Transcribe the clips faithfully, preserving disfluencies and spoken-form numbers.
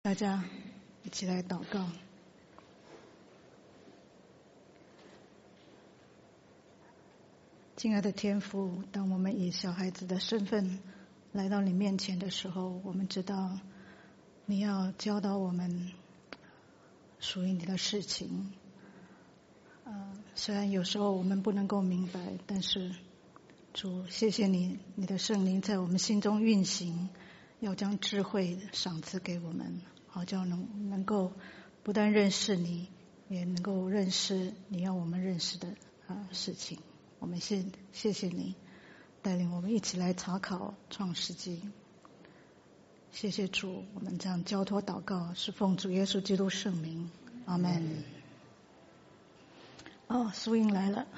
大家一起来祷告。亲爱的天父，当我们以小孩子的身份来到你面前的时候，我们知道你要教导我们属于你的事情。呃，虽然有时候我们不能够明白，但是主，谢谢你，你的圣灵在我们心中运行，要将智慧赏赐给我们，好叫能能够不但认识你，也能够认识你要我们认识的啊事情。我们谢谢谢你带领我们一起来查考创世纪。谢谢主，我们这样交托祷告，是奉主耶稣基督圣名，阿们。哦，苏英来了。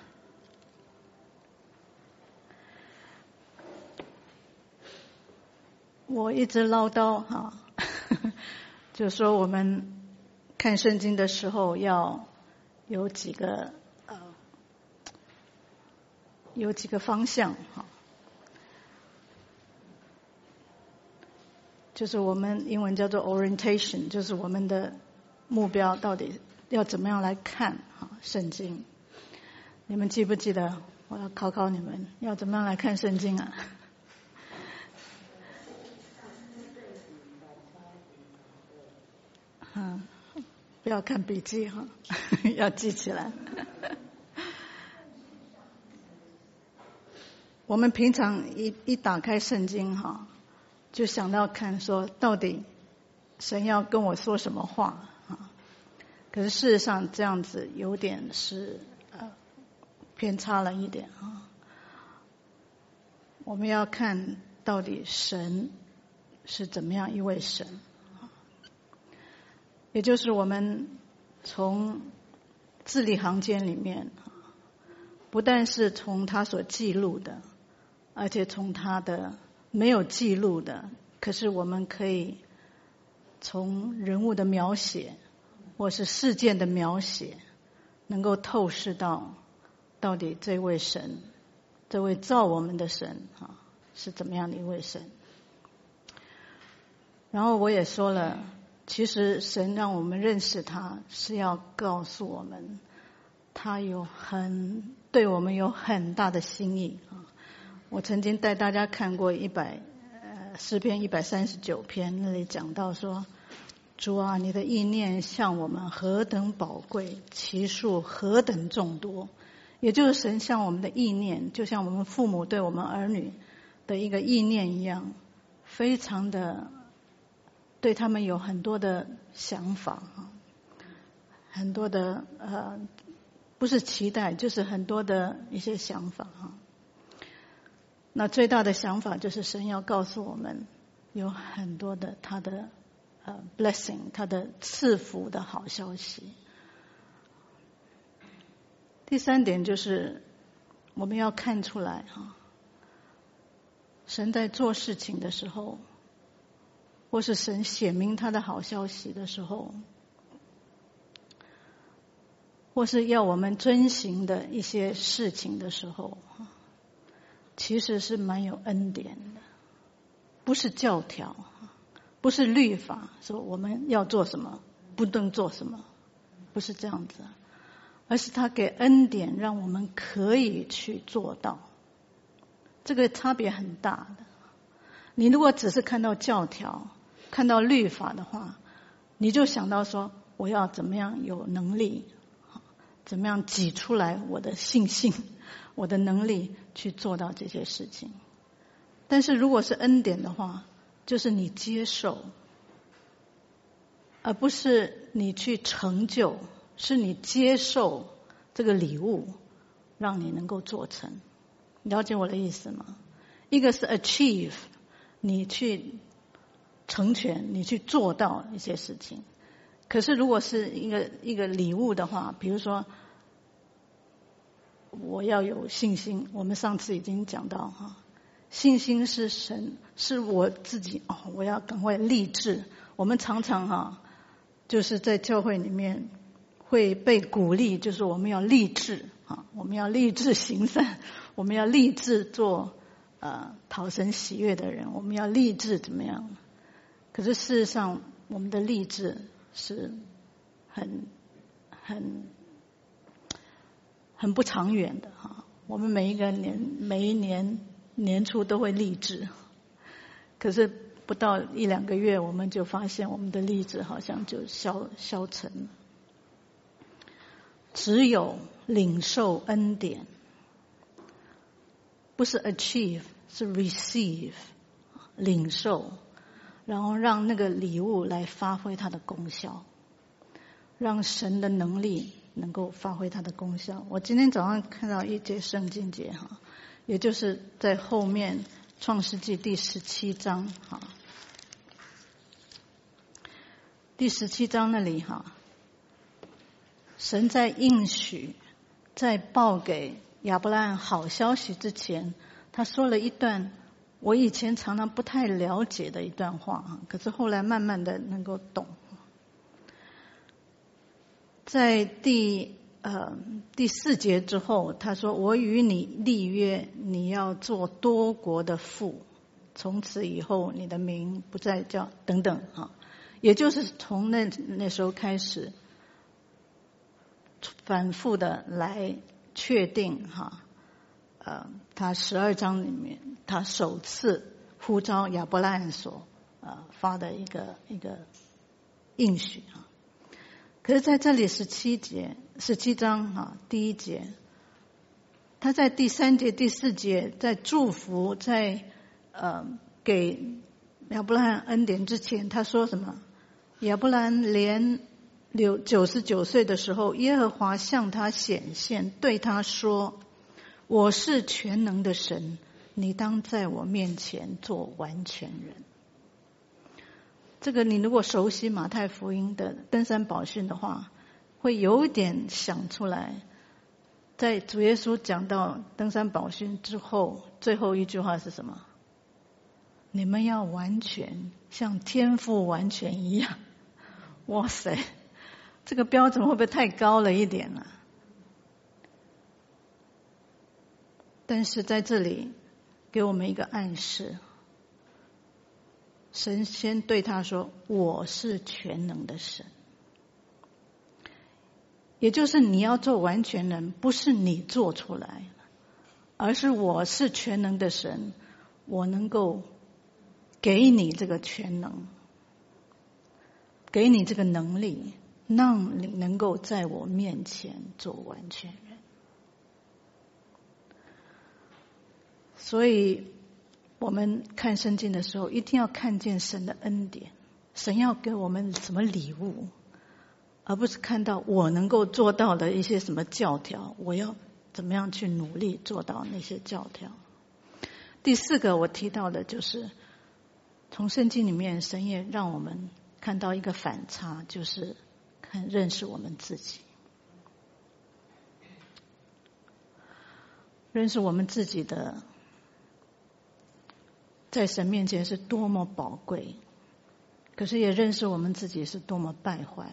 我一直唠叨哈，就说我们看圣经的时候要有几个呃有几个方向哈，就是我们英文叫做 orientation， 就是我们的目标到底要怎么样来看哈圣经。你们记不记得？我要考考你们，要怎么样来看圣经啊？嗯，不要看笔记哈，要记起来。我们平常一一打开圣经哈，就想到看说到底神要跟我说什么话啊？可是事实上这样子有点是呃偏差了一点啊。我们要看到底神是怎么样一位神。也就是我们从字里行间里面，不但是从他所记录的，而且从他的没有记录的，可是我们可以从人物的描写或是事件的描写，能够透视到到底这位神，这位造我们的神啊，是怎么样的一位神。然后我也说了，其实神让我们认识他，是要告诉我们他有很对我们有很大的心意啊。我曾经带大家看过一百呃诗篇一百三十九篇，那里讲到说，主啊，你的意念向我们何等宝贵，其数何等众多。也就是神向我们的意念，就像我们父母对我们儿女的一个意念一样，非常的对他们有很多的想法，很多的呃，不是期待，就是很多的一些想法哈。那最大的想法就是神要告诉我们，有很多的他的呃 blessing， 他的赐福的好消息。第三点就是我们要看出来哈，神在做事情的时候，或是神显明他的好消息的时候，或是要我们遵行的一些事情的时候，其实是蛮有恩典的，不是教条，不是律法，说我们要做什么，不能做什么，不是这样子，而是他给恩典，让我们可以去做到。这个差别很大的。你如果只是看到教条，看到律法的话，你就想到说我要怎么样有能力，怎么样挤出来我的信心，我的能力去做到这些事情。但是如果是恩典的话，就是你接受，而不是你去成就，是你接受这个礼物，让你能够做成。了解我的意思吗？一个是 achieve， 你去成全，你去做到一些事情。可是如果是一个一个礼物的话，比如说我要有信心，我们上次已经讲到哈，信心是神，是我自己哦，我要赶快立志。我们常常哈，就是在教会里面会被鼓励，就是我们要立志啊，我们要立志行善，我们要立志做呃讨神喜悦的人，我们要立志怎么样？可是事实上， 我们的立志是很很很不长远的哈。我们每一个年每一年年初都会立志，可是不到一两个月，我们就发现我们的立志好像就消消沉了。只有领受恩典，不是 achieve， 是 receive， 领受，然后让那个礼物来发挥它的功效，让神的能力能够发挥它的功效。我今天早上看到一节圣经节哈，也就是在后面创世纪第十七章哈，第十七章那里哈，神在应许，在报给亚伯拉罕好消息之前，他说了一段我以前常常不太了解的一段话，可是后来慢慢的能够懂。在第呃第四节之后，他说：“我与你立约，你要做多国的父，从此以后你的名不再叫等等啊。”也就是从那那时候开始，反复的来确定哈，呃，他十二章里面他首次呼召亚伯拉罕所呃发的一个一个应许啊。可是在这里十七节十七章啊第一节，他在第三节第四节在祝福在呃给亚伯拉罕恩典之前，他说什么？亚伯拉罕连六九十九岁的时候，耶和华向他显现，对他说：“我是全能的神，你当在我面前做完全人。”这个你如果熟悉马太福音的登山宝训的话，会有点想出来。在主耶稣讲到登山宝训之后，最后一句话是什么？你们要完全像天父完全一样。哇塞，这个标准会不会太高了一点啊？但是在这里给我们一个暗示，神先对他说：“我是全能的神。”也就是你要做完全人，不是你做出来，而是我是全能的神，我能够给你这个全能，给你这个能力，让你能够在我面前做完全人。所以我们看圣经的时候，一定要看见神的恩典，神要给我们什么礼物，而不是看到我能够做到的一些什么教条，我要怎么样去努力做到那些教条。第四个我提到的就是从圣经里面，神也让我们看到一个反差，就是看认识我们自己，认识我们自己的在神面前是多么宝贵，可是也认识我们自己是多么败坏。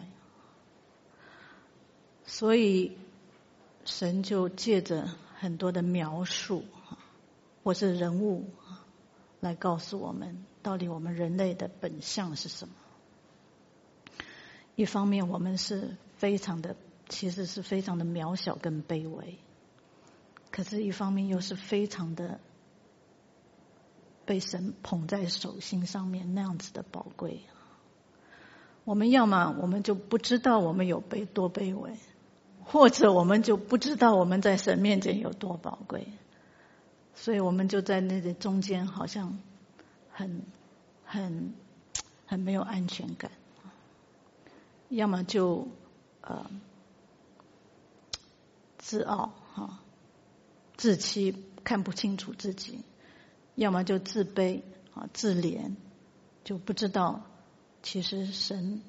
所以神就借着很多的描述或是人物来告诉我们，到底我们人类的本相是什么。一方面我们是非常的，其实是非常的渺小跟卑微，可是一方面又是非常的被神捧在手心上面，那样子的宝贵。我们要么我们就不知道我们有卑多卑微，或者我们就不知道我们在神面前有多宝贵，所以我们就在那个中间好像很很很没有安全感，要么就呃自傲哈，自欺，看不清楚自己，要么就自卑啊自怜，就不知道其实神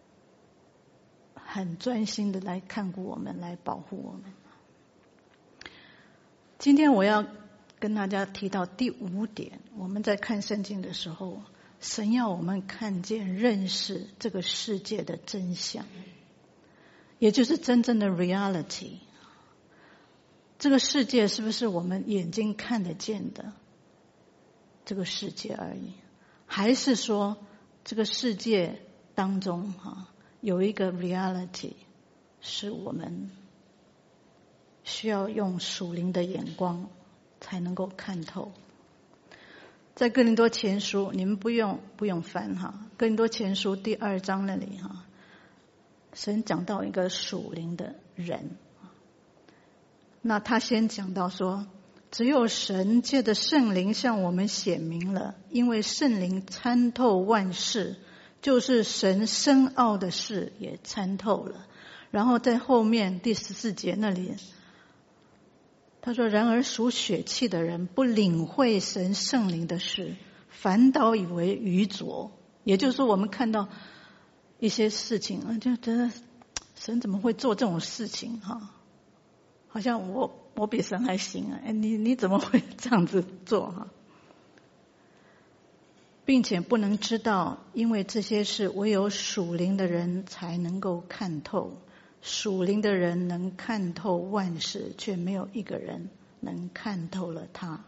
很专心的来看顾我们，来保护我们。今天我要跟大家提到第五点，我们在看圣经的时候，神要我们看见认识这个世界的真相，也就是真正的 reality。 这个世界是不是我们眼睛看得见的这个世界而已，还是说这个世界当中哈，有一个 reality 是我们需要用属灵的眼光才能够看透。在哥林多前书，你们不用不用翻哈，哥林多前书第二章那里哈，神讲到一个属灵的人，那他先讲到说，只有神借着圣灵向我们显明了，因为圣灵参透万事，就是神深奥的事也参透了。然后在后面第十四节那里他说，然而属血气的人不领会神圣灵的事，反倒以为愚拙。也就是说，我们看到一些事情就觉得神怎么会做这种事情哈？好像我我比神还行啊！哎，你你怎么会这样子做哈？并且不能知道，因为这些事唯有属灵的人才能够看透。属灵的人能看透万事，却没有一个人能看透了他。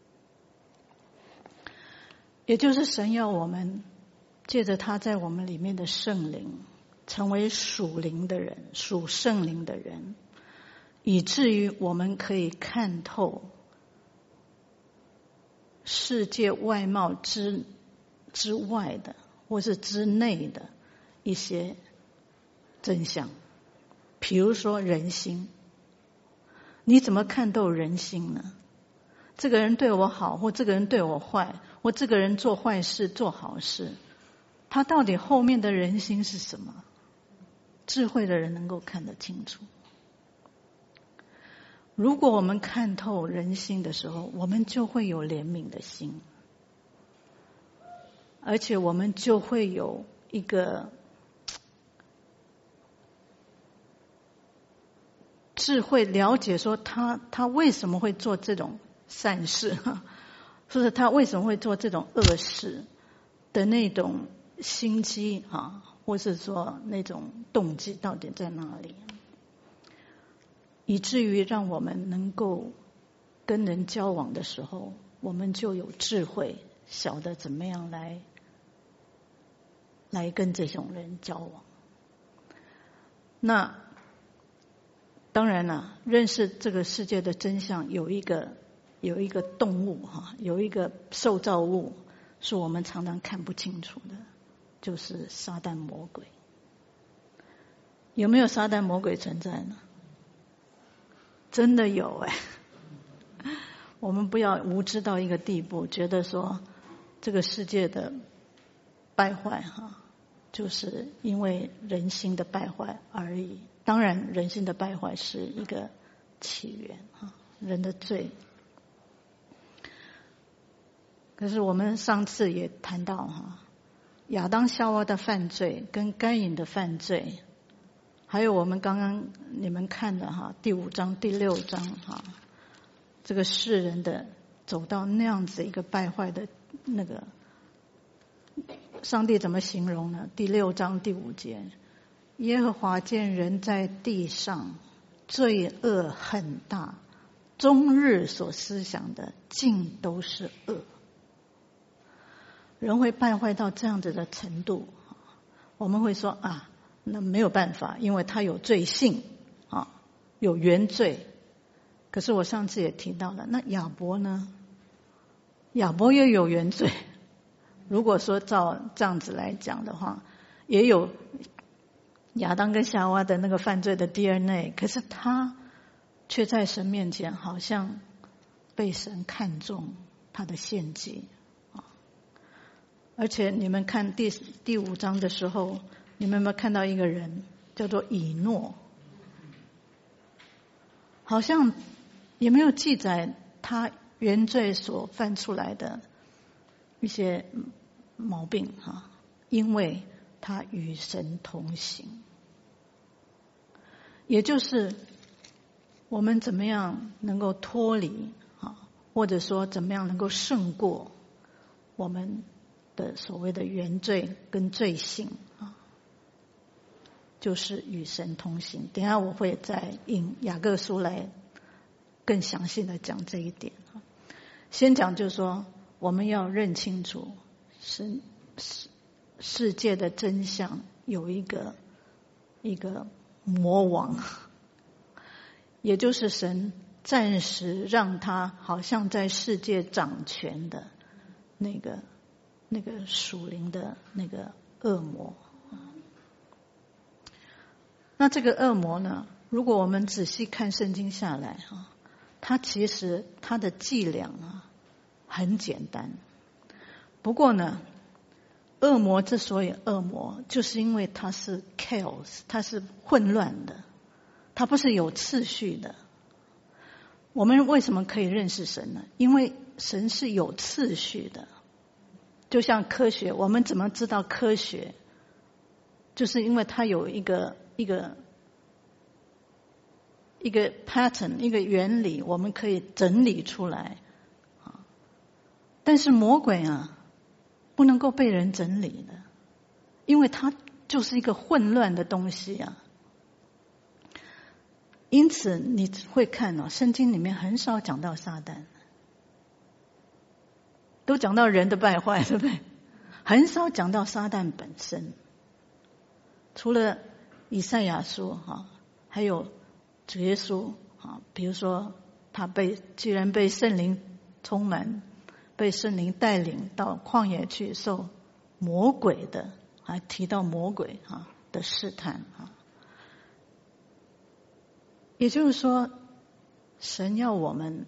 也就是神要我们借着他在我们里面的圣灵，成为属灵的人，属圣灵的人，以至于我们可以看透世界外貌之之外的，或是之内的一些真相。比如说人心，你怎么看透人心呢？这个人对我好，或这个人对我坏，或这个人做坏事做好事，他到底后面的人心是什么？智慧的人能够看得清楚。如果我们看透人心的时候，我们就会有怜悯的心，而且我们就会有一个智慧，了解说他他为什么会做这种善事，或者他为什么会做这种恶事的那种心机啊，或是说那种动机到底在哪里，以至于让我们能够跟人交往的时候，我们就有智慧，晓得怎么样来来跟这种人交往。那当然了，认识这个世界的真相，有一个有一个动物哈，有一个受造物是我们常常看不清楚的，就是撒旦魔鬼。有没有撒旦魔鬼存在呢？真的有哎！我们不要无知到一个地步，觉得说这个世界的败坏哈，就是因为人心的败坏而已。当然，人心的败坏是一个起源哈，人的罪。可是我们上次也谈到哈，亚当夏娃的犯罪跟该隐的犯罪，还有我们刚刚你们看的哈，第五章、第六章哈，这个世人的走到那样子一个败坏的那个，上帝怎么形容呢？第六章第五节，耶和华见人在地上罪恶很大，终日所思想的尽都是恶。人会败坏到这样子的程度，我们会说啊，那没有办法，因为他有罪性啊，有原罪。可是我上次也提到了，那亚伯呢？亚伯也有原罪。如果说照这样子来讲的话，也有亚当跟夏娃的那个犯罪的 D N A， 可是他却在神面前好像被神看中他的献祭。而且你们看第第五章的时候，你们有没有看到一个人叫做以诺？好像也没有记载他原罪所犯出来的一些毛病哈，因为他与神同行。也就是我们怎么样能够脱离啊，或者说怎么样能够胜过我们的所谓的原罪跟罪性啊，就是与神同行。等一下我会再引雅各书来更详细的讲这一点。先讲就是说，我们要认清楚神世界的真相有一个一个魔王，也就是神暂时让他好像在世界掌权的那个那个属灵的那个恶魔。那这个恶魔呢，如果我们仔细看圣经下来啊，他其实他的伎俩啊很简单。不过呢，恶魔之所以恶魔，就是因为它是 chaos， 它是混乱的，它不是有次序的。我们为什么可以认识神呢？因为神是有次序的。就像科学，我们怎么知道科学？就是因为它有一个一个一个 pattern， 一个原理，我们可以整理出来。但是魔鬼啊，不能够被人整理的，因为它就是一个混乱的东西啊。因此你会看哦，圣经里面很少讲到撒旦，都讲到人的败坏，对不对？很少讲到撒旦本身。除了以赛亚书哈，还有主耶稣啊，比如说他被既然被圣灵充满，被圣灵带领到旷野去受魔鬼的，还提到魔鬼啊的试探啊。也就是说，神要我们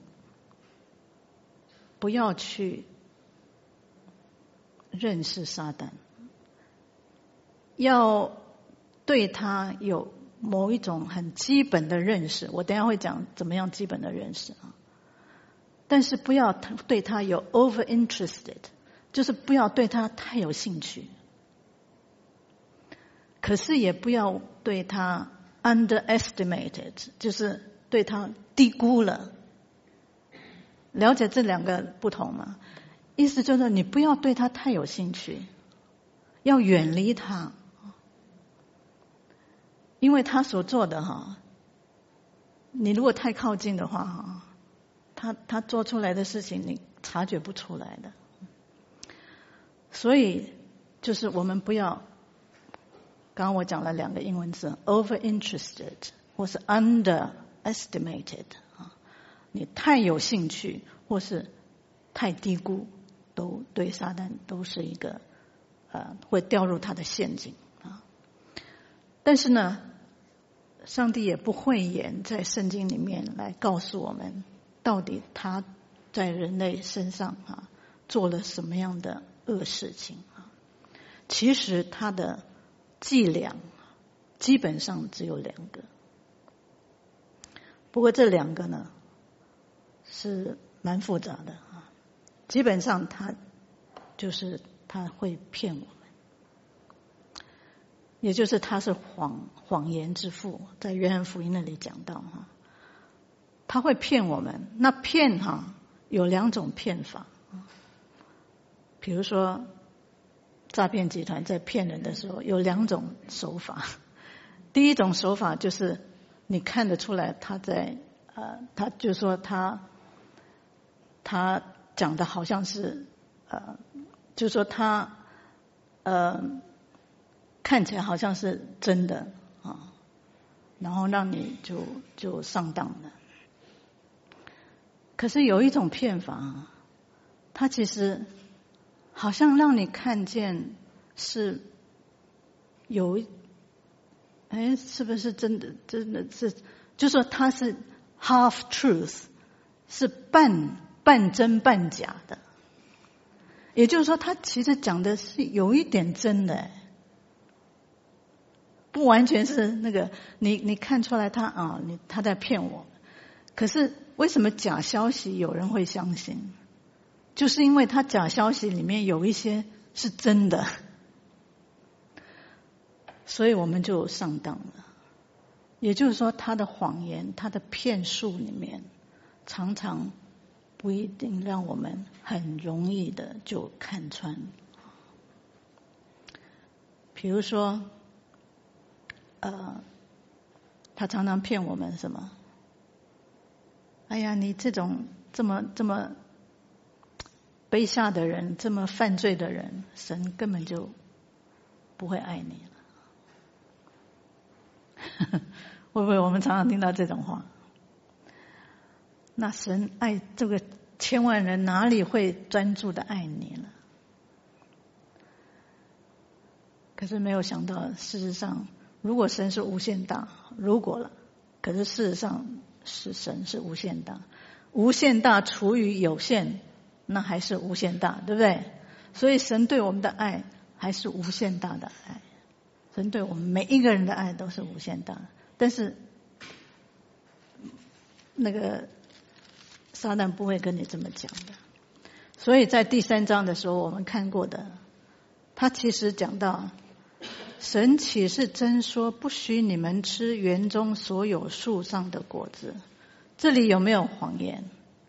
不要去认识撒旦，要对他有某一种很基本的认识。我等一下会讲怎么样基本的认识啊。但是不要对他有 over interested， 就是不要对他太有兴趣。可是也不要对他 underestimated， 就是对他低估了。了解这两个不同吗？意思就是你不要对他太有兴趣，要远离他，因为他所做的哈，你如果太靠近的话哈，他他做出来的事情你察觉不出来的。所以就是我们不要，刚刚我讲了两个英文字 over interested 或是 underestimated， 你太有兴趣或是太低估，都对撒旦都是一个呃会掉入他的陷阱啊。但是呢，上帝也不讳言在圣经里面来告诉我们到底他在人类身上啊做了什么样的恶事情啊。其实他的伎俩基本上只有两个，不过这两个呢是蛮复杂的啊。基本上他就是他会骗我们，也就是他是谎谎言之父，在约翰福音那里讲到哈，他会骗我们。那骗哈有两种骗法，比如说诈骗集团在骗人的时候有两种手法。第一种手法就是你看得出来他在呃，他就说他他讲的好像是呃，就说他呃看起来好像是真的啊，然后让你就就上当了。可是有一种骗法，它其实好像让你看见是有，哎，是不是真的？真的是，就说它是 half truth， 是半半真半假的。也就是说，他其实讲的是有一点真的，不完全是那个你你看出来他啊，你他在骗我。可是为什么假消息有人会相信？就是因为他假消息里面有一些是真的，所以我们就上当了。也就是说，他的谎言，他的骗术里面，常常不一定让我们很容易的就看穿。比如说，呃，他常常骗我们什么？哎呀，你这种这么这么卑下的人，这么犯罪的人，神根本就不会爱你了。会不会我们常常听到这种话？那神爱这个千万人，哪里会专注的爱你了？可是没有想到，事实上，如果神是无限大，如果了，可是事实上是神是无限大，无限大除以有限，那还是无限大，对不对？所以神对我们的爱还是无限大的爱，神对我们每一个人的爱都是无限大的。但是那个撒旦不会跟你这么讲的。所以在第三章的时候我们看过的，他其实讲到神岂是真说不许你们吃园中所有树上的果子？这里有没有谎言？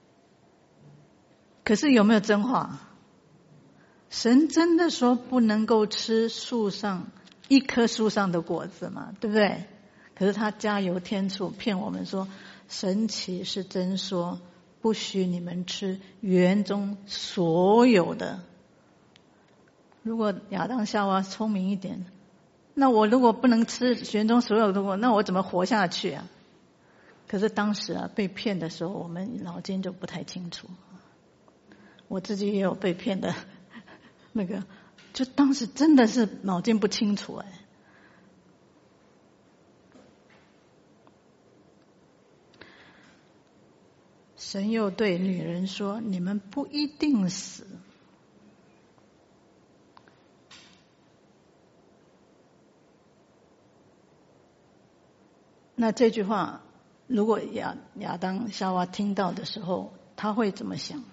可是有没有真话？神真的说不能够吃树上一棵树上的果子嘛，对不对？可是他加油添醋骗我们说，神岂是真说不许你们吃园中所有的。如果亚当夏娃聪明一点，那我如果不能吃园中所有的果，那我怎么活下去啊？可是当时啊被骗的时候，我们脑筋就不太清楚。我自己也有被骗的那个，就当时真的是脑筋不清楚哎。神又对女人说：“你们不一定死。”那这句话，如果亚亚当夏娃听到的时候，他会怎么想？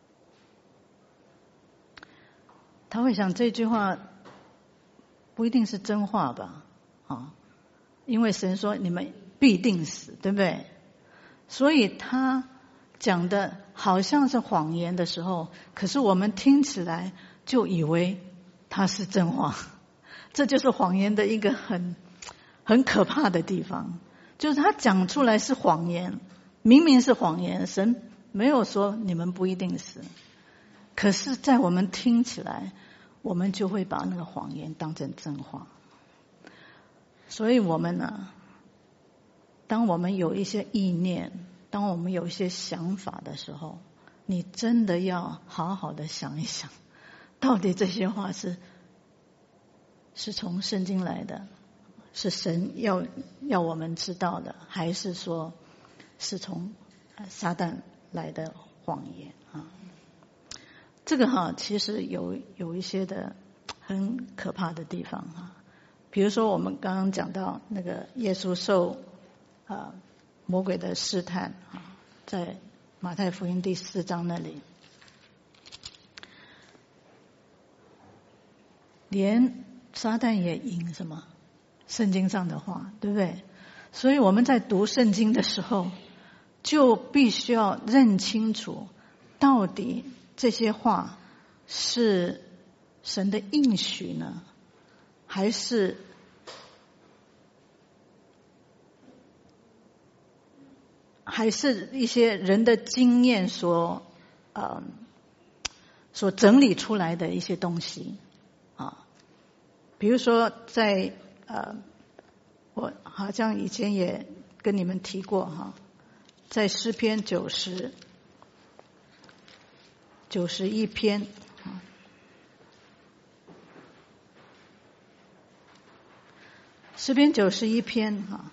他会想这句话不一定是真话吧？啊，因为神说你们必定死，对不对？所以他讲的好像是谎言的时候，可是我们听起来就以为它是真话。这就是谎言的一个很很可怕的地方，就是他讲出来是谎言，明明是谎言，神没有说你们不一定死，可是在我们听起来，我们就会把那个谎言当成真话。所以我们呢，当我们有一些意念，当我们有一些想法的时候，你真的要好好的想一想，到底这些话是是从圣经来的，是神要要我们知道的，还是说是从撒旦来的谎言啊？这个哈，其实有有一些的很可怕的地方啊。比如说我们刚刚讲到那个耶稣受啊魔鬼的试探啊，在马太福音第四章那里，连撒旦也引什么圣经上的话，对不对？所以我们在读圣经的时候，就必须要认清楚，到底这些话是神的应许呢，还是还是一些人的经验所呃所整理出来的一些东西啊？比如说在呃，我好像以前也跟你们提过哈，在诗篇九十九十一篇啊，诗篇九十一篇哈，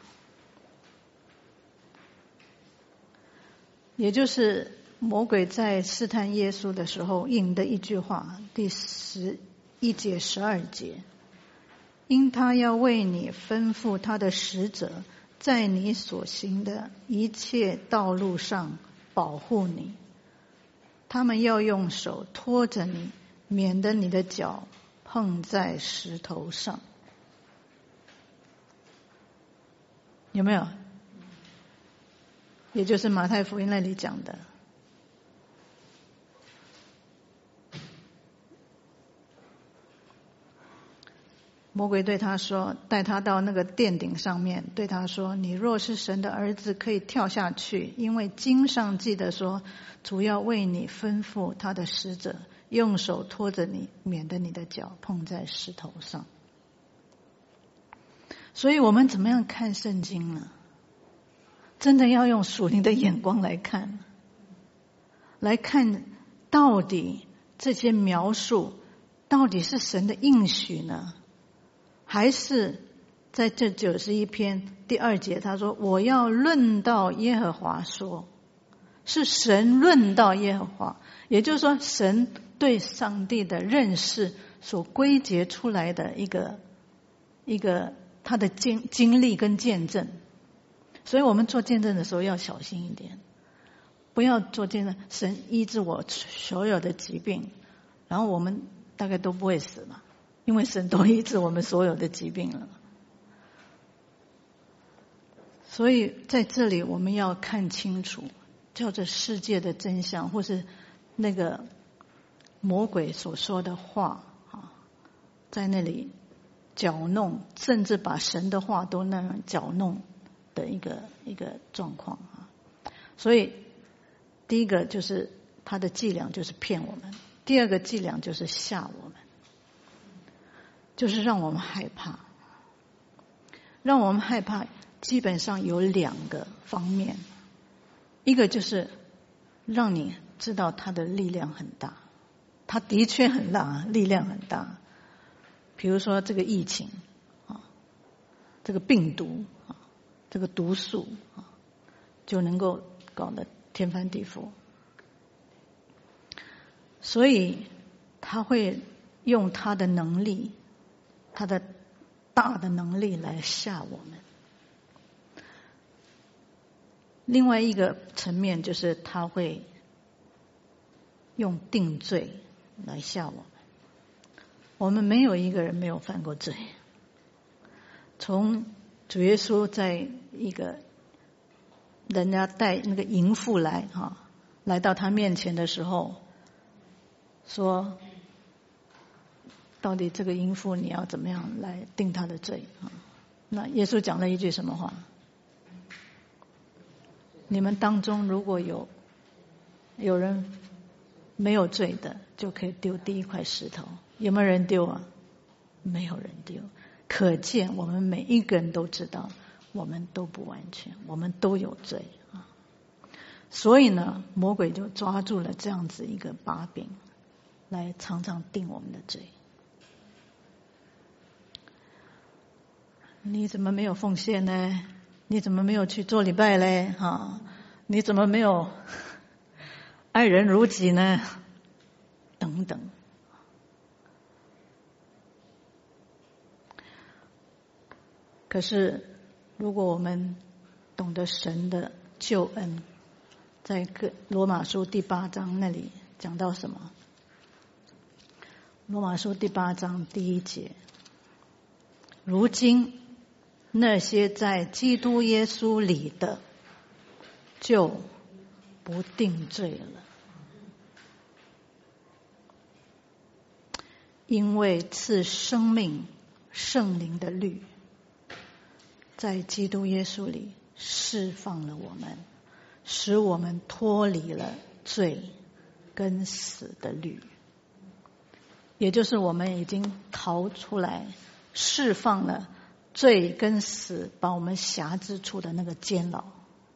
也就是魔鬼在试探耶稣的时候引的一句话，第十一节十二节。因他要为你吩咐他的使者，在你所行的一切道路上保护你，他们要用手托着你，免得你的脚碰在石头上。有没有？也就是马太福音那里讲的。魔鬼对他说，带他到那个殿顶上面，对他说，你若是神的儿子，可以跳下去，因为经上记得说，主要为你吩咐他的使者，用手托着你，免得你的脚碰在石头上。 所以我们怎么样看圣经呢？真的要用属灵的眼光来看，来看到底这些描述到底是神的应许呢，还是在这九十一篇第二节他说我要论到耶和华说，是神论到耶和华，也就是说神对上帝的认识所归结出来的一个一个他的经经历跟见证。所以我们做见证的时候要小心一点，不要做见证神医治我所有的疾病，然后我们大概都不会死嘛，因为神都医治我们所有的疾病了。所以在这里我们要看清楚，叫做世界的真相，或是那个魔鬼所说的话啊，在那里搅弄，甚至把神的话都那样搅弄的一个一个状况啊。所以第一个就是他的伎俩就是骗我们，第二个伎俩就是吓我们，就是让我们害怕。让我们害怕基本上有两个方面，一个就是让你知道他的力量很大，他的确很大，力量很大。比如说这个疫情啊，这个病毒啊，这个毒素啊，就能够搞得天翻地覆。所以他会用他的能力，他的大的能力来吓我们。另外一个层面就是他会用定罪来吓我们。我们没有一个人没有犯过罪。从主耶稣在一个人家带那个淫妇来哈，来到他面前的时候，说到底这个淫妇你要怎么样来定他的罪啊？那耶稣讲了一句什么话？你们当中如果有有人没有罪的，就可以丢第一块石头。有没有人丢啊？没有人丢。可见我们每一个人都知道，我们都不完全，我们都有罪啊。所以呢，魔鬼就抓住了这样子一个把柄，来常常定我们的罪。你怎么没有奉献呢？你怎么没有去做礼拜嘞？哈，你怎么没有爱人如己呢？等等。可是，如果我们懂得神的救恩，在个罗马书第八章那里讲到什么？罗马书第八章第一节，如今那些在基督耶稣里的，就不定罪了，因为赐生命圣灵的律在基督耶稣里释放了我们，使我们脱离了罪跟死的律。也就是我们已经逃出来，释放了罪跟死把我们辖制住的那个监牢。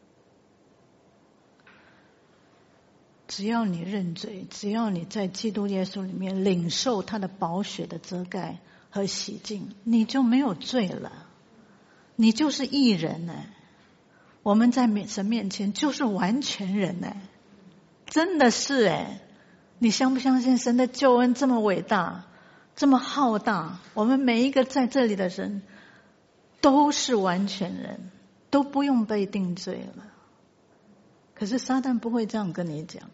只要你认罪，只要你在基督耶稣里面领受他的宝血的遮盖和洗净，你就没有罪了，你就是义人呢。我们在神面前就是完全人呢，真的是哎。你相不相信神的救恩这么伟大，这么浩大？我们每一个在这里的人都是完全人，都不用被定罪了。可是撒旦不会这样跟你讲，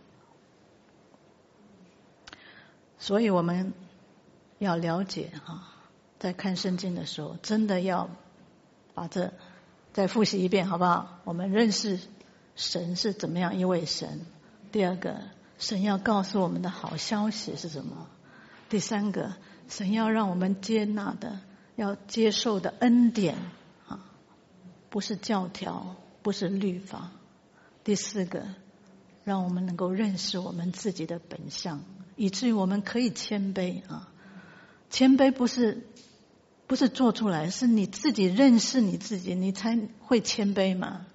所以我们要了解哈，在看圣经的时候，真的要把这再复习一遍，好不好？我们认识神是怎么样一位神。第二个，神要告诉我们的好消息是什么？第三个，神要让我们接纳的、要接受的恩典啊，不是教条，不是律法。第四个，让我们能够认识我们自己的本相，以至于我们可以谦卑啊。谦卑不是不是做出来，是你自己认识你自己，你才会谦卑嘛。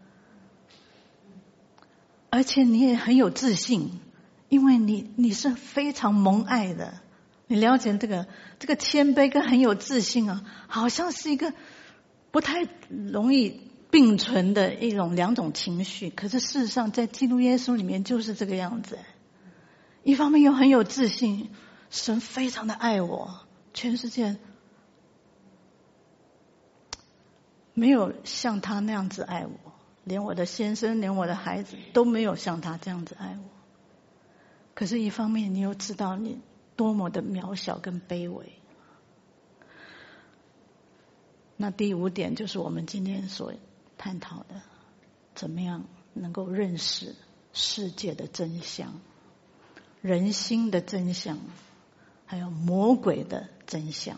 而且你也很有自信，因为你你是非常蒙爱的。你了解这个这个谦卑跟很有自信啊，好像是一个不太容易并存的一种两种情绪。可是事实上，在基督耶稣里面就是这个样子。一方面又很有自信，神非常的爱我，全世界没有像他那样子爱我，连我的先生，连我的孩子都没有像他这样子爱我。可是一方面你又知道你多么的渺小跟卑微。那第五点就是我们今天所探讨的，怎么样能够认识世界的真相，人心的真相，还有魔鬼的真相，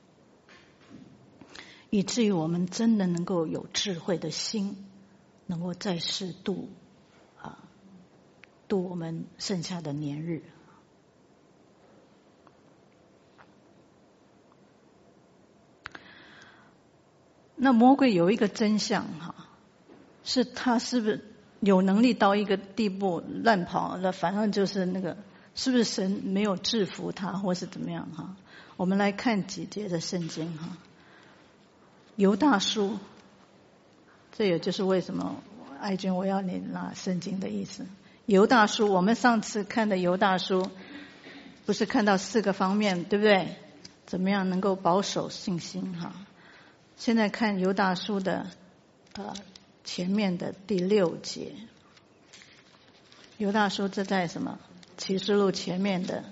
以至于我们真的能够有智慧的心，能够在世度啊度我们剩下的年日。那魔鬼有一个真相哈，是他是不是有能力到一个地步乱跑，那反正就是那个是不是神没有制服他，或是怎么样哈？我们来看几节的圣经哈。犹大书，这也就是为什么爱君我要你拿圣经的意思。犹大书，我们上次看的犹大书，不是看到四个方面，对不对？怎么样能够保守信心哈？现在看犹大书的呃前面的第六节。犹大书这在什么？启示录前面的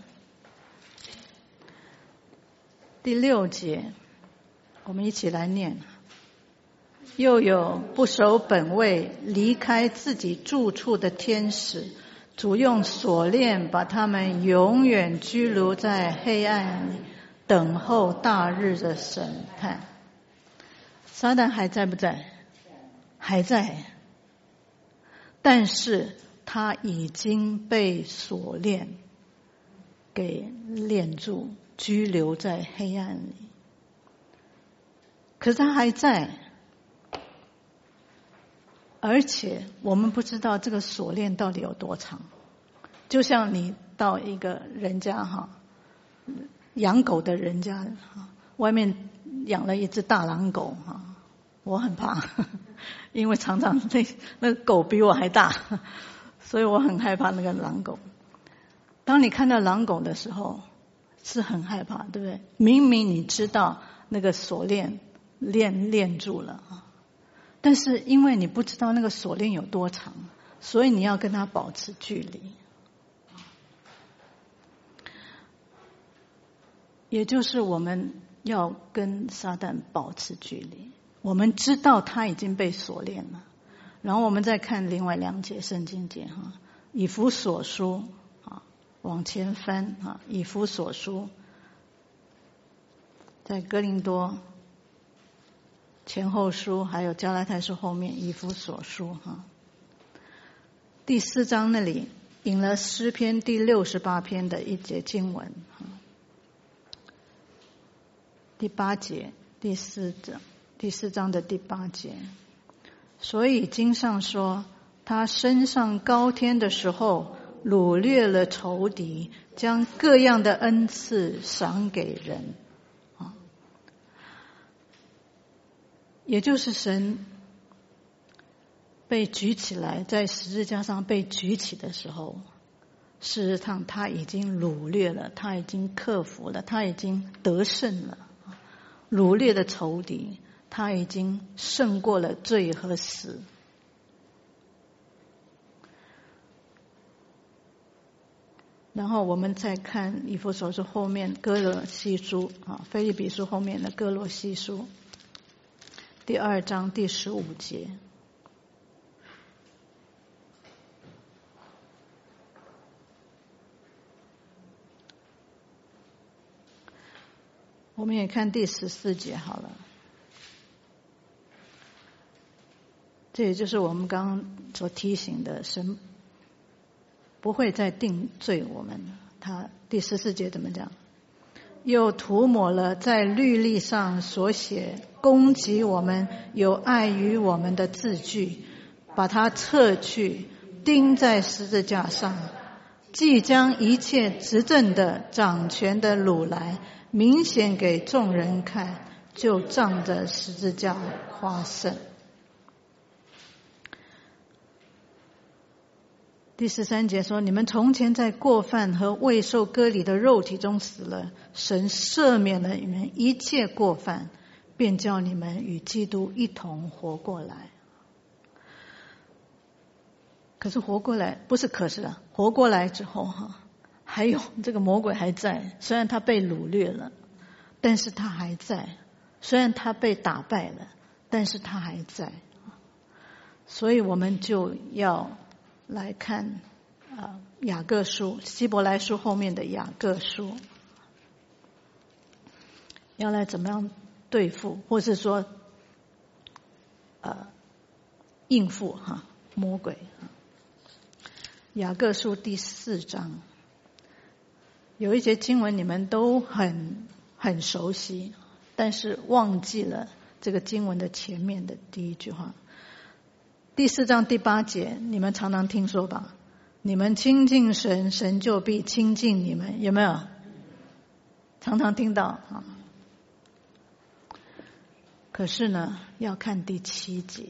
第六节，我们一起来念。又有不守本位离开自己住处的天使，主用锁链把他们永远拘留在黑暗里，等候大日的审判。撒旦还在不在？还在，但是他已经被锁链给链住，拘留在黑暗里。可是他还在，而且我们不知道这个锁链到底有多长。就像你到一个人家哈，养狗的人家哈，外面养了一只大狼狗哈，我很怕，因为常常那那个狗比我还大，所以我很害怕那个狼狗。当你看到狼狗的时候，是很害怕，对不对？明明你知道那个锁链链链住了啊，但是因为你不知道那个锁链有多长，所以你要跟它保持距离。也就是我们要跟撒旦保持距离。我们知道他已经被锁链了，然后我们再看另外两节圣经节哈，以弗所书啊，往前翻啊，以弗所书在哥林多前后书还有加拉太书后面，以弗所书哈，第四章那里引了诗篇第六十八篇的一节经文哈，第八节，第四章。第四章的第八节，所以经上说，他升上高天的时候，掳掠了仇敌，将各样的恩赐赏给人。啊，也就是神被举起来，在十字架上被举起的时候，事实上他已经掳掠了，他已经克服了，他已经得胜了。掳掠的仇敌，他已经胜过了罪和死。然后我们再看以弗所书后面哥罗西书啊，腓立比书后面的哥罗西书第二章第十五节。我们也看第十四节好了。这也就是我们刚刚所提醒的，神不会再定罪我们。他第十四节怎么讲？ 又涂抹了在律例上所写攻击我们有碍于我们的字句，把它撤去，钉在十字架上，即将一切执政的掌权的掳来，明显给众人看，就仗着十字架夸胜。第十三节说，你们从前在过犯和未受割礼的肉体中死了，神赦免了你们一切过犯，便叫你们与基督一同活过来。可是活过来不是可是啊，活过来之后哈，还有这个魔鬼还在，虽然他被掳掠了，但是他还在，虽然他被打败了，但是他还在。所以我们就要来看啊，雅各书，希伯来书后面的雅各书，要来怎么样对付，或是说呃应付哈魔鬼。雅各书第四章有一节经文你们都很很熟悉，但是忘记了这个经文的前面的第一句话。第四章第八节你们常常听说吧，你们亲近神，神就必亲近你们，有没有常常听到啊？可是呢，要看第七节，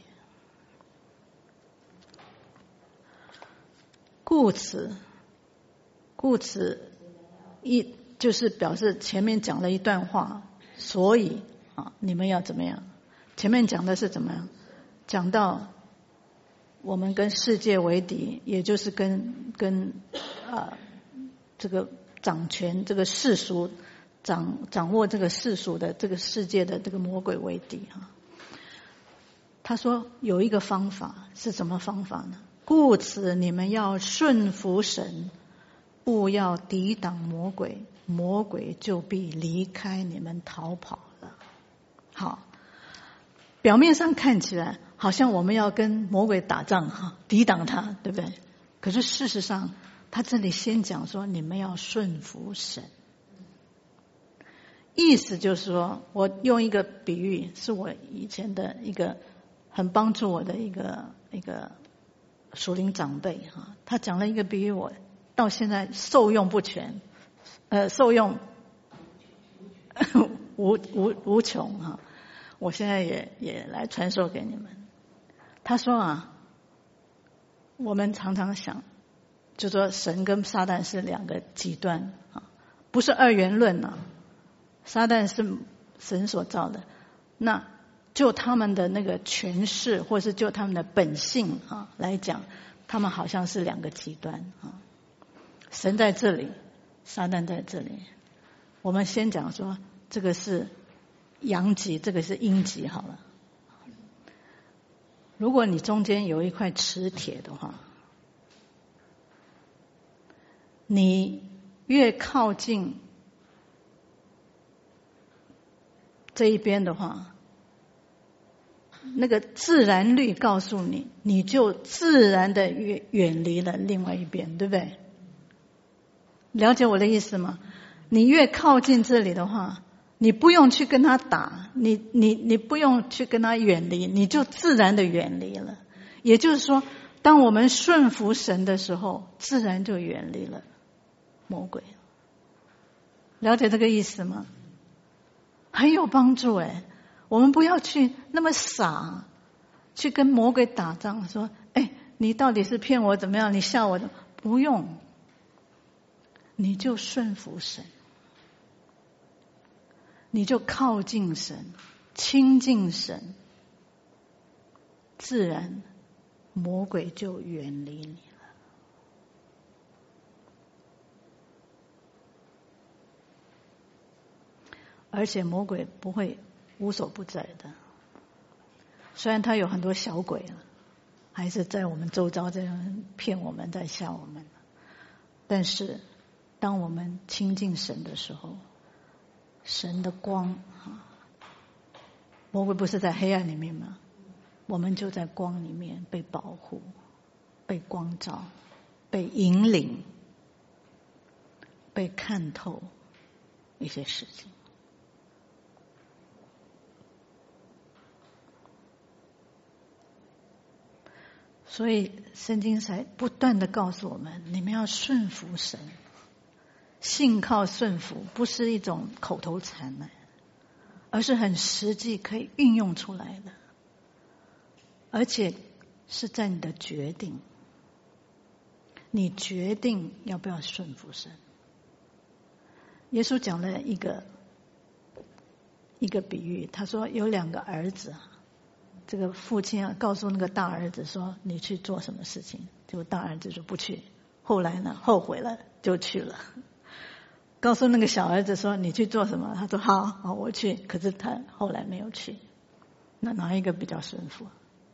故此故此一就是表示前面讲了一段话，所以啊，你们要怎么样？前面讲的是怎么样？讲到我们跟世界为敌，也就是跟跟啊这个掌权这个世俗掌掌握这个世俗的这个世界的这个魔鬼为敌啊。他说有一个方法，是什么方法呢？故此你们要顺服神，不要抵挡魔鬼，魔鬼就必离开你们逃跑了。好，表面上看起来好像我们要跟魔鬼打仗哈，抵挡他，对不对？可是事实上他这里先讲说你们要顺服神，意思就是说，我用一个比喻，是我以前的一个很帮助我的一个一个属灵长辈哈，他讲了一个比喻，我到现在受用不全，呃，受用无无无穷哈。我现在也也来传授给你们。他说啊，我们常常想，就说神跟撒旦是两个极端啊，不是二元论啊。撒旦是神所造的，那就他们的那个权势，或是就他们的本性啊来讲，他们好像是两个极端啊。神在这里，撒旦在这里。我们先讲说这个是阳极，这个是阴极好了。如果你中间有一块磁铁的话，你越靠近这一边的话，那个自然律告诉你，你就自然的远远离了另外一边，对不对？了解我的意思吗？你越靠近这里的话，你不用去跟他打，你你你不用去跟他远离，你就自然的远离了。也就是说，当我们顺服神的时候，自然就远离了魔鬼。了解这个意思吗？很有帮助哎，我们不要去那么傻，去跟魔鬼打仗，说，哎，你到底是骗我怎么样？你吓我的，不用，你就顺服神，你就靠近神，亲近神，自然魔鬼就远离你了。而且魔鬼不会无所不在的，虽然他有很多小鬼了，还是在我们周遭这样骗我们，在吓我们，但是当我们亲近神的时候，神的光啊，魔鬼不是在黑暗里面吗？我们就在光里面被保护，被光照，被引领，被看透， 一些事情。所以圣经才不断的告诉我们，你们要顺服神，信靠顺服不是一种口头禅呢，而是很实际可以运用出来的，而且是在你的决定，你决定要不要顺服神。耶稣讲了一个一个比喻，他说有两个儿子，这个父亲啊告诉那个大儿子说你去做什么事情，结果大儿子说不去，后来呢后悔了就去了。告诉那个小儿子说你去做什么，他说好好我去，可是他后来没有去。那哪一个比较顺服？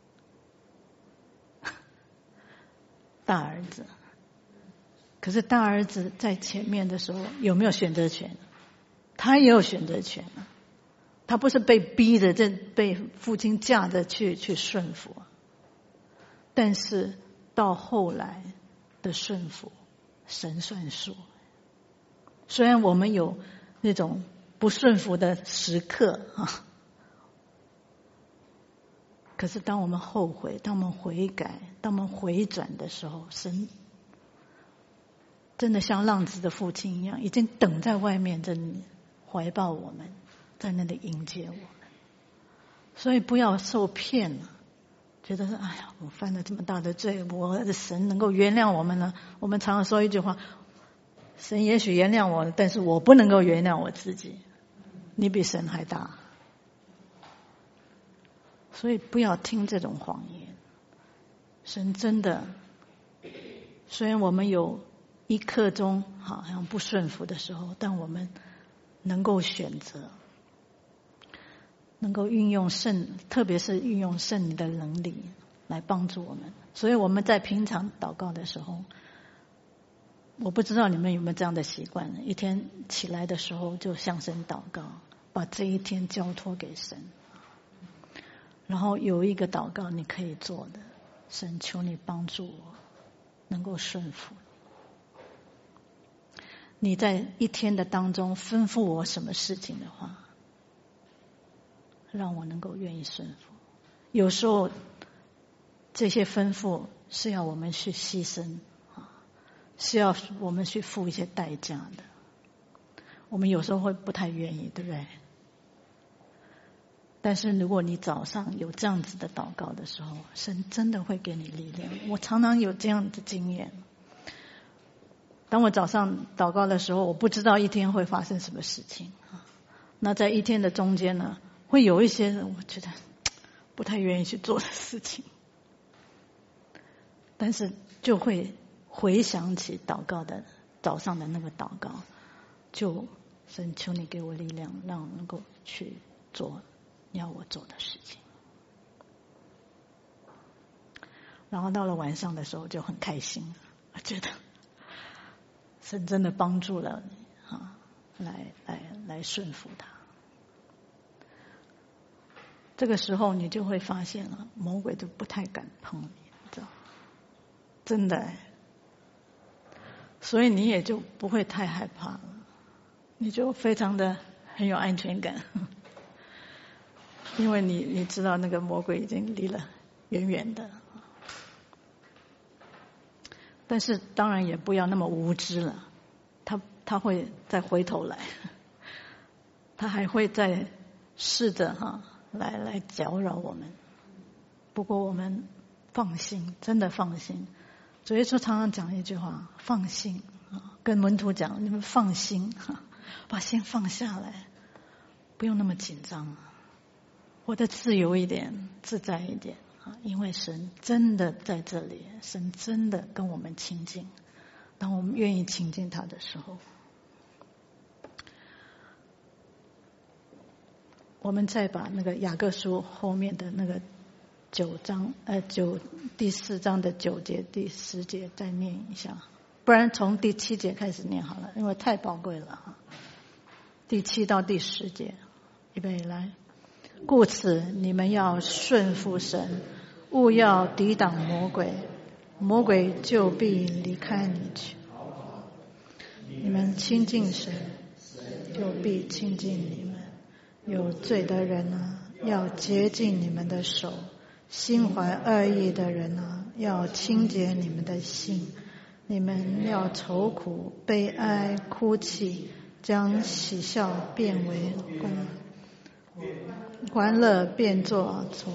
大儿子。可是大儿子在前面的时候有没有选择权？他也有选择权啊，他不是被逼着，这被父亲架着去去顺服。但是到后来的顺服，神算数。虽然我们有那种不顺服的时刻啊，可是当我们后悔，当我们悔改，当我们回转的时候，神真的像浪子的父亲一样，已经等在外面，在怀抱我们，在那里迎接我们。所以不要受骗了，觉得哎呀，我犯了这么大的罪，我的神能够原谅我们呢？我们常常说一句话，神也许原谅我，但是我不能够原谅我自己。你比神还大，所以不要听这种谎言。神真的，虽然我们有一刻钟好像不顺服的时候，但我们能够选择，能够运用圣，特别是运用圣灵的能力来帮助我们。所以我们在平常祷告的时候，我不知道你们有没有这样的习惯，一天起来的时候就向神祷告，把这一天交托给神。然后有一个祷告你可以做的，神求你帮助我能够顺服。你在一天的当中吩咐我什么事情的话，让我能够愿意顺服。有时候这些吩咐是要我们去牺牲，是要我们去付一些代价的。我们有时候会不太愿意，对不对？但是如果你早上有这样子的祷告的时候，神真的会给你力量。我常常有这样的经验。当我早上祷告的时候，我不知道一天会发生什么事情。那在一天的中间呢，会有一些我觉得不太愿意去做的事情，但是就会回想起祷告的早上的那个祷告，就神求你给我力量，让我能够去做你要我做的事情。然后到了晚上的时候就很开心，我觉得神真的帮助了你啊，来来来顺服他。这个时候你就会发现了，魔鬼就不太敢碰你，知道吗？真的，所以你也就不会太害怕了，你就非常的很有安全感，因为你你知道那个魔鬼已经离了远远的。但是当然也不要那么无知了，他他会再回头来，他还会再试着哈来来搅扰我们。不过我们放心，真的放心。主耶稣常常讲一句话，放心啊，跟门徒讲，你们放心哈，把心放下来，不用那么紧张，活得自由一点，自在一点。因为神真的在这里，神真的跟我们亲近，当我们愿意亲近他的时候，我们再把那个雅各书后面的那个九章呃九第四章的九节第十节再念一下，不然从第七节开始念好了，因为太宝贵了。第七到第十节，预备来。故此你们要顺服神，勿要抵挡魔鬼，魔鬼就必离开你去。你们亲近神， 就必亲近你们。有罪的人啊，要洁净你们的手；心怀恶意的人啊，要清洁你们的心。你们要愁苦、悲哀、哭泣，将喜笑变为欢欢乐，变作愁。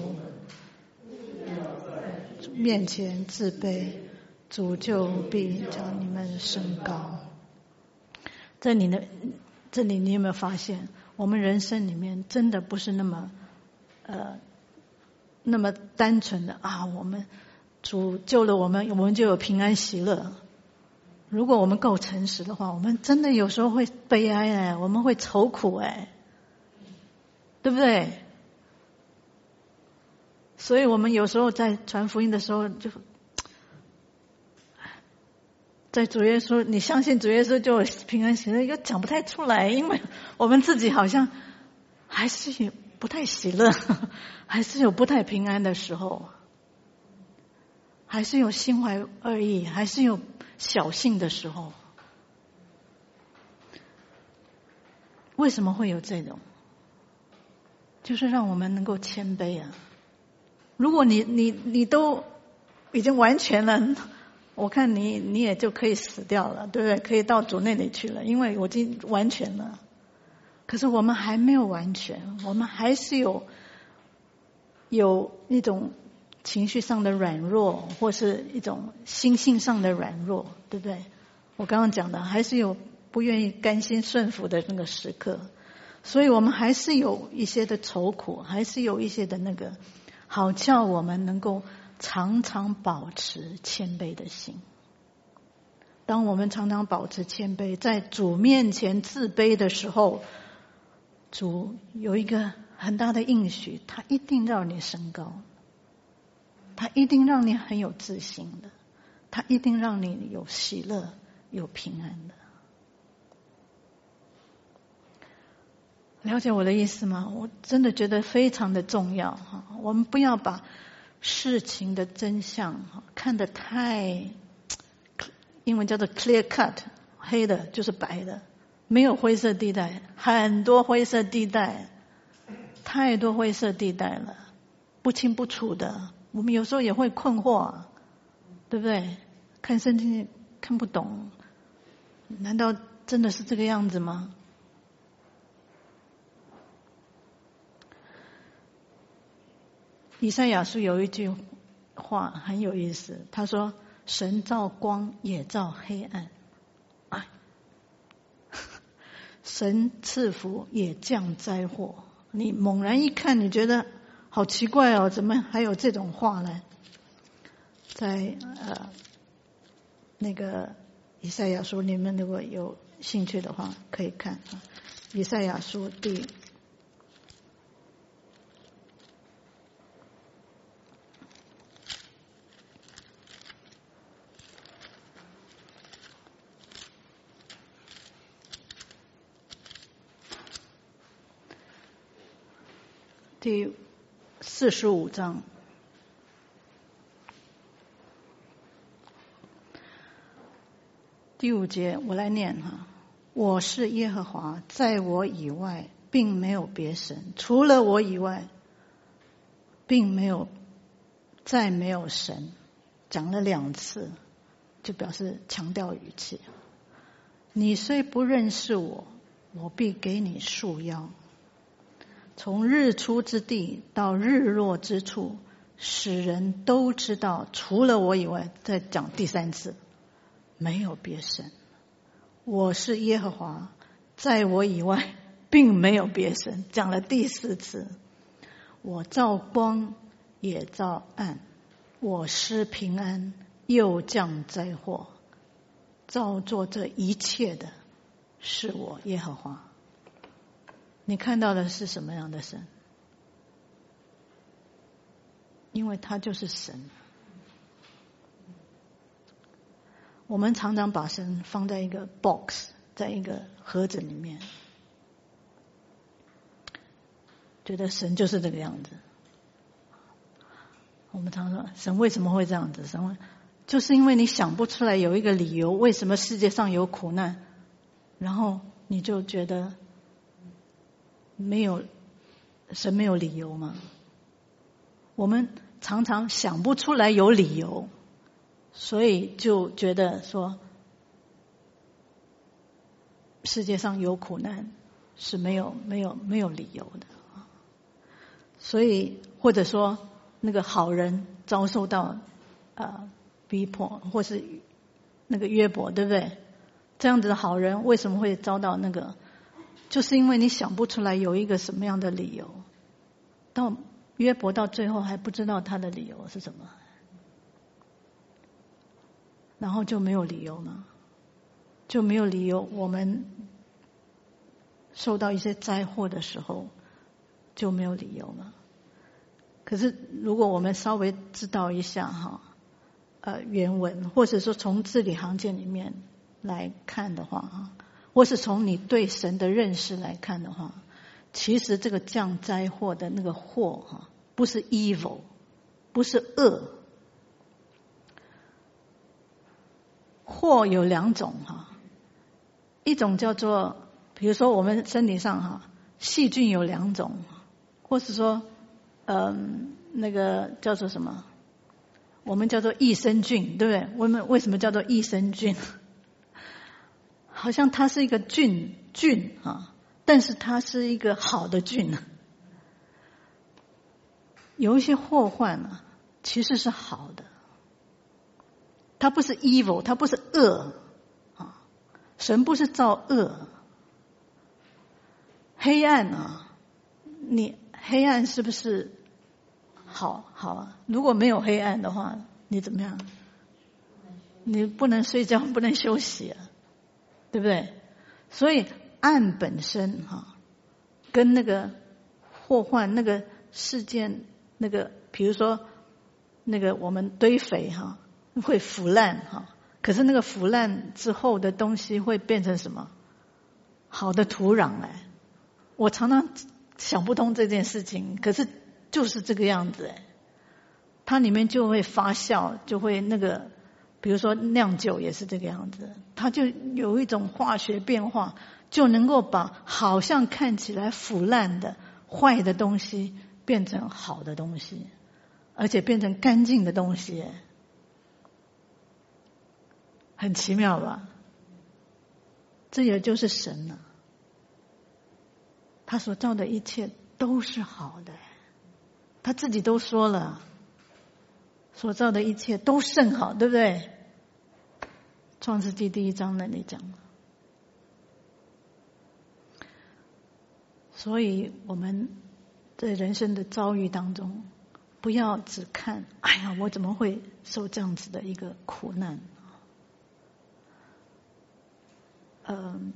面前自卑，主就必将你们升高。这里呢，这里你有没有发现，我们人生里面真的不是那么呃那么单纯的啊，我们主救了我们，我们就有平安喜乐。如果我们够诚实的话，我们真的有时候会悲哀哎，我们会愁苦哎，对不对？所以我们有时候在传福音的时候，就在主耶稣，你相信主耶稣就平安喜乐，又讲不太出来，因为我们自己好像还是有不太喜乐，还是有不太平安的时候，还是有心怀恶意，还是有小性的时候。为什么会有这种？就是让我们能够谦卑啊。如果你你你都已经完全了，我看你你也就可以死掉了，对不对？可以到主那里去了，因为我已经完全了。可是我们还没有完全，我们还是有有一种情绪上的软弱，或是一种心性上的软弱，对不对？我刚刚讲的还是有不愿意甘心顺服的那个时刻，所以我们还是有一些的愁苦，还是有一些的那个，好叫我们能够常常保持谦卑的心。当我们常常保持谦卑，在主面前自卑的时候，主有一个很大的应许，他一定让你升高，他一定让你很有自信的，他一定让你有喜乐、有平安的。了解我的意思吗？我真的觉得非常的重要哈。我们不要把事情的真相看得太，英文叫做 clear cut， 黑的就是白的，没有灰色地带，很多灰色地带，太多灰色地带了，不清不楚的。我们有时候也会困惑，对不对？看圣经看不懂，难道真的是这个样子吗？以赛亚书有一句话很有意思，他说神造光也造黑暗，哎，神赐福也降灾祸。你猛然一看，你觉得好奇怪哦，怎么还有这种话呢？在呃那个以赛亚书，你们如果有兴趣的话可以看啊，以赛亚书第第四十五章，第五节，我来念哈。我是耶和华，在我以外并没有别神，除了我以外并没有再没有神。讲了两次，就表示强调语气。你虽不认识我，我必给你束腰。从日出之地到日落之处，使人都知道除了我以外，再讲第三次，没有别神。我是耶和华，在我以外并没有别神，讲了第四次。我造光也造暗，我施平安又降灾祸，造作这一切的是我耶和华。你看到的是什么样的神？因为他就是神。我们常常把神放在一个 box， 在一个盒子里面，觉得神就是这个样子。我们常说神为什么会这样子？神会就是因为你想不出来有一个理由为什么世界上有苦难，然后你就觉得没有神没有理由吗？我们常常想不出来有理由，所以就觉得说世界上有苦难是没有没有没有理由的。所以或者说那个好人遭受到呃逼迫，或是那个约伯，对不对？这样子的好人为什么会遭到那个？就是因为你想不出来有一个什么样的理由。到约伯到最后还不知道他的理由是什么，然后就没有理由嘛，就没有理由。我们受到一些灾祸的时候就没有理由嘛。可是如果我们稍微知道一下哈，呃原文，或者说从字里行间里面来看的话哈，或是从你对神的认识来看的话，其实这个降灾祸的那个祸哈，不是 evil， 不是恶。祸有两种哈，一种叫做，比如说我们身体上哈，细菌有两种，或是说嗯，那个叫做什么？我们叫做益生菌，对不对？我们为什么叫做益生菌？好像它是一个菌菌啊，但是它是一个好的菌。有一些祸患啊，其实是好的，它不是 evil， 它不是恶啊。神不是造恶，黑暗啊，你黑暗是不是好好啊？如果没有黑暗的话，你怎么样？你不能睡觉，不能休息啊，对不对？所以暗本身哈，跟那个祸患、那个事件、那个，比如说那个我们堆肥哈，会腐烂哈，可是那个腐烂之后的东西会变成什么？好的土壤哎。我常常想不通这件事情，可是就是这个样子哎，它里面就会发酵，就会那个，比如说酿酒也是这个样子，它就有一种化学变化，就能够把好像看起来腐烂的坏的东西变成好的东西，而且变成干净的东西，很奇妙吧？这也就是神啊，他所造的一切都是好的，他自己都说了，所造的一切都甚好，对不对？创世纪第一章那里讲了。所以我们在人生的遭遇当中，不要只看，哎呀，我怎么会受这样子的一个苦难？嗯，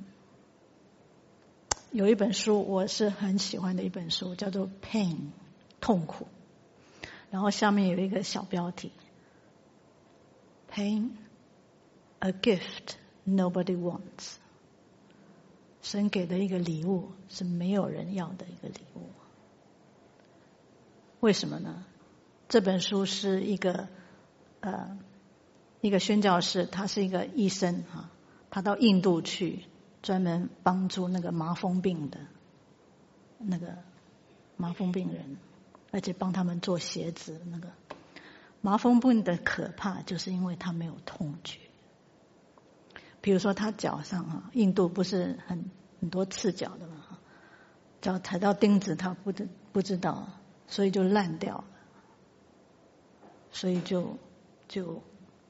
有一本书我是很喜欢的一本书，叫做《Pain》，痛苦。然后下面有一个小标题 ：Pain, a gift nobody wants。神给的一个礼物是没有人要的一个礼物。为什么呢？这本书是一个呃一个宣教士，他是一个医生哈，他到印度去专门帮助那个麻风病的那个麻风病人，而且帮他们做鞋子。那个麻风病的可怕就是因为他没有痛觉。比如说他脚上哈，印度不是很很多刺脚的嘛，脚踩到钉子他不知不知道，所以就烂掉了，所以就就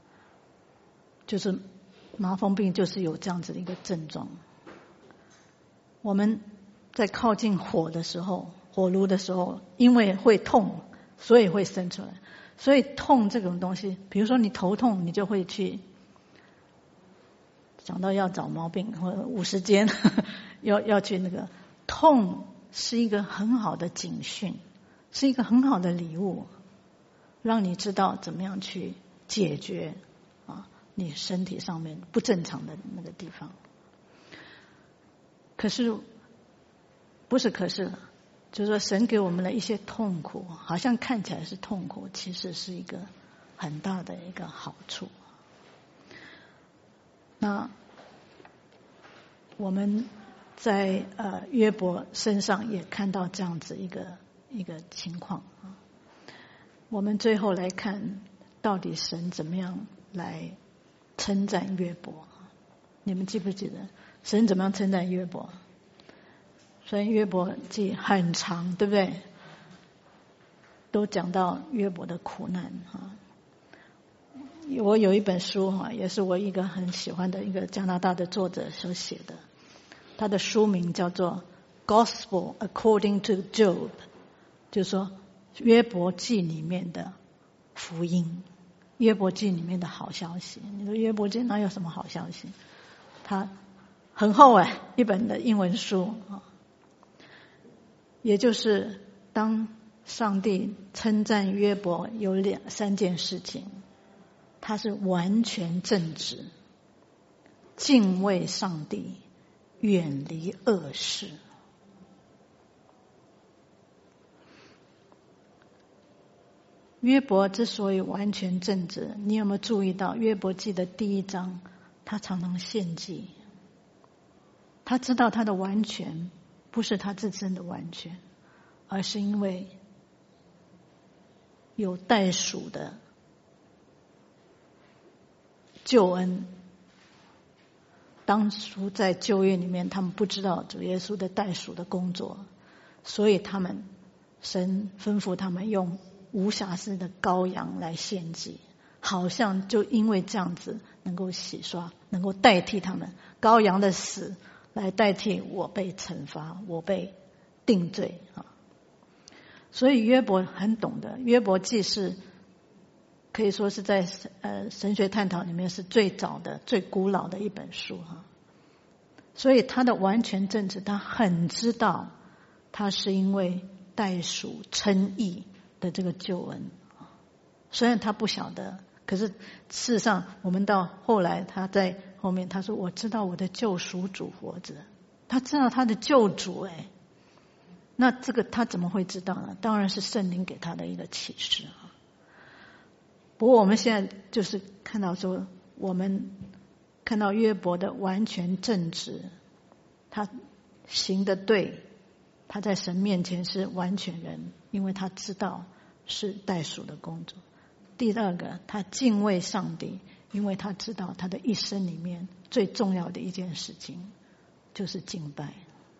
就是麻风病就是有这样子的一个症状。我们在靠近火的时候，火炉的时候，因为会痛，所以会生出来。所以痛这种东西，比如说你头痛，你就会去想到要找毛病或者五十肩，要要去那个痛是一个很好的警讯，是一个很好的礼物，让你知道怎么样去解决啊你身体上面不正常的那个地方。可是不是可是就是说神给我们的一些痛苦，好像看起来是痛苦，其实是一个很大的一个好处。那我们在呃约伯身上也看到这样子一个一个情况啊。我们最后来看，到底神怎么样来称赞约伯？你们记不记得神怎么样称赞约伯？所以约伯记很长，对不对？都讲到约伯的苦难哈。我有一本书哈，也是我一个很喜欢的一个加拿大的作者所写的，他的书名叫做《Gospel According to Job》，就是说约伯记里面的福音，约伯记里面的好消息。你说约伯记哪有什么好消息？它很厚哎，一本的英文书啊。也就是当上帝称赞约伯有两三件事情，他是完全正直，敬畏上帝，远离恶事。约伯之所以完全正直，你有没有注意到约伯记的第一章，他常常献祭。他知道他的完全不是他自身的完全，而是因为有代赎的救恩。当初在旧约里面，他们不知道主耶稣的代赎的工作，所以他们神吩咐他们用无瑕疵的羔羊来献祭，好像就因为这样子能够洗刷，能够代替他们羔羊的死来代替我被惩罚，我被定罪啊。所以约伯很懂得，约伯记是可以说是在呃神学探讨里面是最早的、最古老的一本书哈。所以他的完全正直，他很知道他是因为代赎称义的这个救恩。虽然他不晓得，可是事实上我们到后来他在后面他说我知道我的救赎主活着，他知道他的救主哎。那这个他怎么会知道呢？当然是圣灵给他的一个启示啊。不过我们现在就是看到说，我们看到约伯的完全正直，他行得对，他在神面前是完全人，因为他知道是代赎的工作。第二个，他敬畏上帝，因为他知道他的一生里面最重要的一件事情就是敬拜，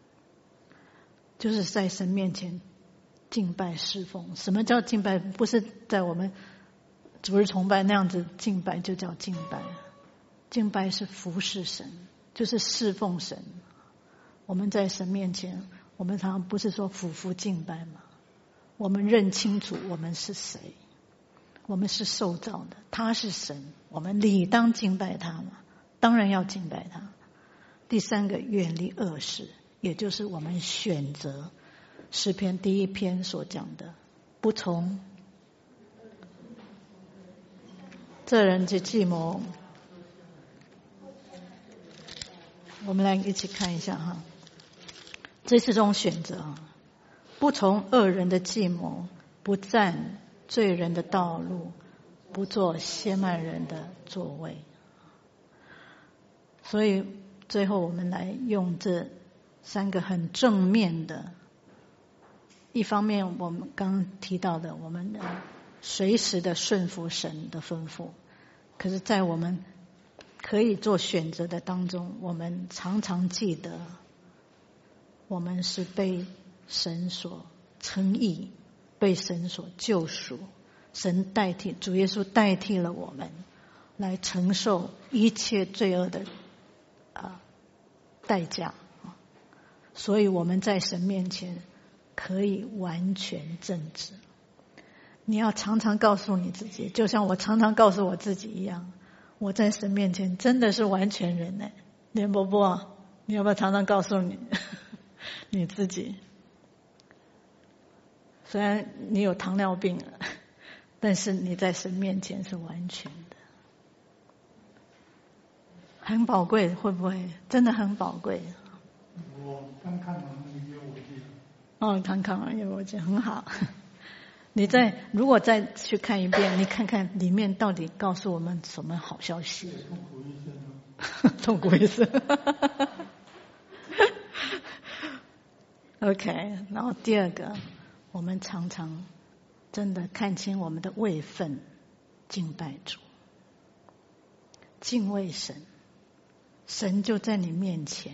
就是在神面前敬拜侍奉。什么叫敬拜？不是在我们主日崇拜那样子敬拜就叫敬拜，敬拜是服侍神，就是侍奉神。我们在神面前，我们常常不是说俯伏敬拜吗？我们认清楚我们是谁，我们是受造的，他是神，我们理当敬拜他嘛，当然要敬拜他。第三个，远离恶事，也就是我们选择诗篇第一篇所讲的，不从这人之计谋。我们来一起看一下哈，这是种选择，不从恶人的计谋，不占罪人的道路，不做亵慢人的座位。所以最后我们来用这三个很正面的，一方面我们刚刚提到的，我们随时的顺服神的吩咐，可是在我们可以做选择的当中，我们常常记得我们是被神所称义，被神所救赎，神代替，主耶稣代替了我们来承受一切罪恶的啊代价，所以我们在神面前可以完全正直。你要常常告诉你自己，就像我常常告诉我自己一样，我在神面前真的是完全人呢。连伯伯，你要不要常常告诉你你自己？虽然你有糖尿病了，但是你在神面前是完全的，很宝贵，会不会？真的很宝贵。 我刚看完那个约伯记。 哦，刚看完约伯记很好。你再如果再去看一遍，你看看里面到底告诉我们什么好消息？ 痛苦一生。 痛苦一生。 OK， 然后第二个，我们常常真的看清我们的位分，敬拜主，敬畏神，神就在你面前。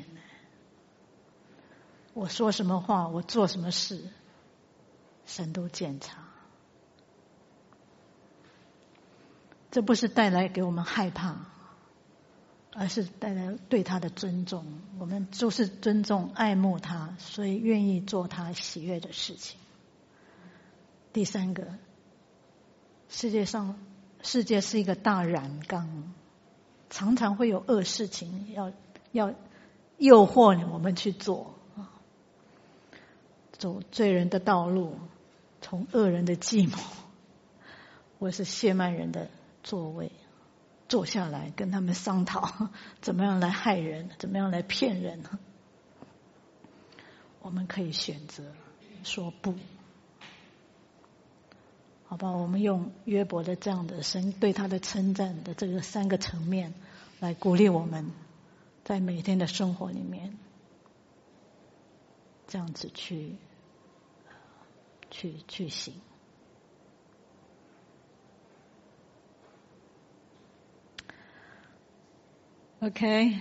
我说什么话，我做什么事，神都检查。这不是带来给我们害怕，而是带来对他的尊重。我们就是尊重爱慕他，所以愿意做他喜悦的事情。第三个，世界上世界是一个大染缸，常常会有恶事情要要诱惑我们去做，走罪人的道路，从恶人的计谋，或是亵慢人的座位，坐下来跟他们商讨怎么样来害人，怎么样来骗人。我们可以选择说不，好吧？我们用约伯的这样的神对他的称赞的这个三个层面来鼓励我们，在每天的生活里面这样子去去去行。OK，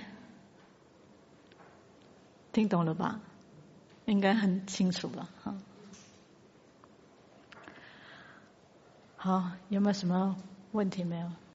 听懂了吧？应该很清楚了哈。好，有没有什么问题没有？